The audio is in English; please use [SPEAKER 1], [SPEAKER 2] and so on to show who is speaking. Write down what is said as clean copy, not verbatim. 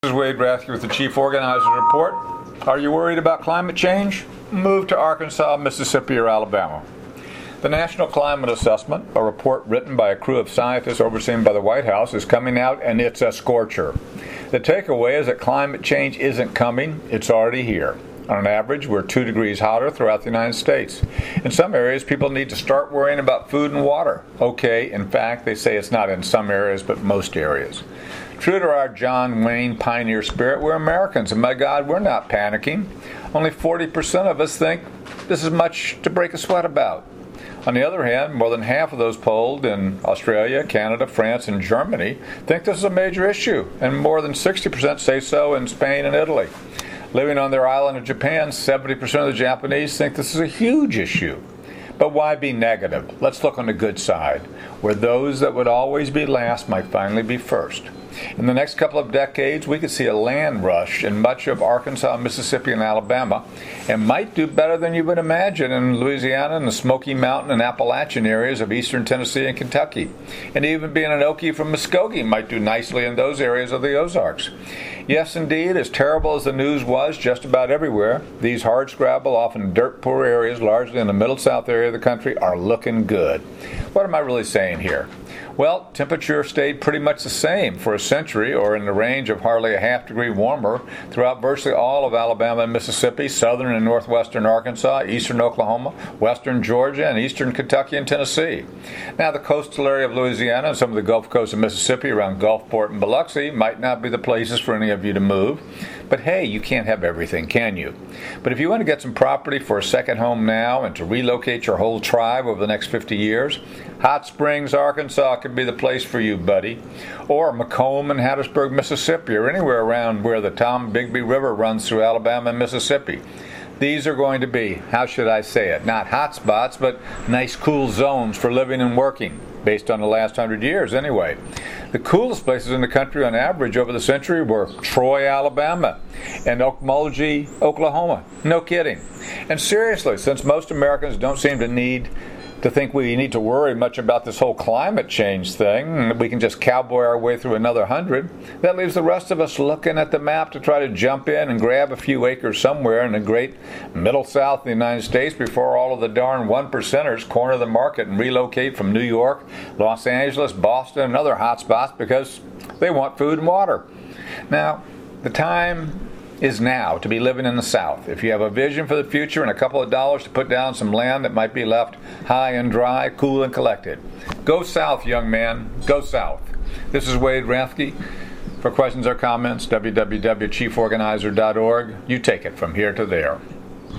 [SPEAKER 1] is Wade Rathke with the Chief Organizer Report. Are you worried about climate change? Move to Arkansas, Mississippi, or Alabama. The National Climate Assessment, a report written by a crew of scientists overseen by the White House, is coming out, and it's a scorcher. The takeaway is that climate change isn't coming, it's already here. On average, we're 2 degrees hotter throughout the United States. In some areas, people need to start worrying about food and water. Okay, in fact, they say it's not in some areas, but most areas. True to our John Wayne pioneer spirit, we're Americans, and by God, we're not panicking. Only 40% of us think this is much to break a sweat about. On the other hand, more than half of those polled in Australia, Canada, France, and Germany think this is a major issue, and more than 60% say so in Spain and Italy. Living on their island of Japan, 70% of the Japanese think this is a huge issue. But why be negative? Let's look on the good side, where those that would always be last might finally be first. In the next couple of decades, we could see a land rush in much of Arkansas, Mississippi, and Alabama, and might do better than you would imagine in Louisiana and the Smoky Mountain and Appalachian areas of eastern Tennessee and Kentucky. And even being an Okie from Muskogee might do nicely in those areas of the Ozarks. Yes, indeed, as terrible as the news was just about everywhere, these hardscrabble, often dirt-poor areas, largely in the Middle-South area of the country, are looking good. What am I really saying here? Well, temperature stayed pretty much the same for a century, or in the range of hardly a half degree warmer, throughout virtually all of Alabama and Mississippi, southern and northwestern Arkansas, eastern Oklahoma, western Georgia, and eastern Kentucky and Tennessee. Now, the coastal area of Louisiana and some of the Gulf Coast of Mississippi around Gulfport and Biloxi might not be the places for any of you to move. But hey, you can't have everything, can you? But if you want to get some property for a second home now and to relocate your whole tribe over the next 50 years, Hot Springs, Arkansas could be the place for you, buddy. Or Macomb and Hattiesburg, Mississippi, or anywhere around where the Tom Bigby River runs through Alabama and Mississippi. These are going to be, how should I say it, not hot spots, but nice cool zones for living and working, based on the last 100 years anyway. The coolest places in the country on average over the century were Troy, Alabama, and Okmulgee, Oklahoma. No kidding. And seriously, since most Americans don't seem to think we need to worry much about this whole climate change thing, we can just cowboy our way through another 100, that leaves the rest of us looking at the map to try to jump in and grab a few acres somewhere in the great middle south of the United States before all of the darn one-percenters corner the market and relocate from New York, Los Angeles, Boston, and other hot spots because they want food and water. Now, the time is now to be living in the South. If you have a vision for the future and a couple of dollars to put down some land that might be left high and dry, cool and collected, go south, young man. Go south. This is Wade Rathke. For questions or comments, www.chieforganizer.org. You take it from here to there.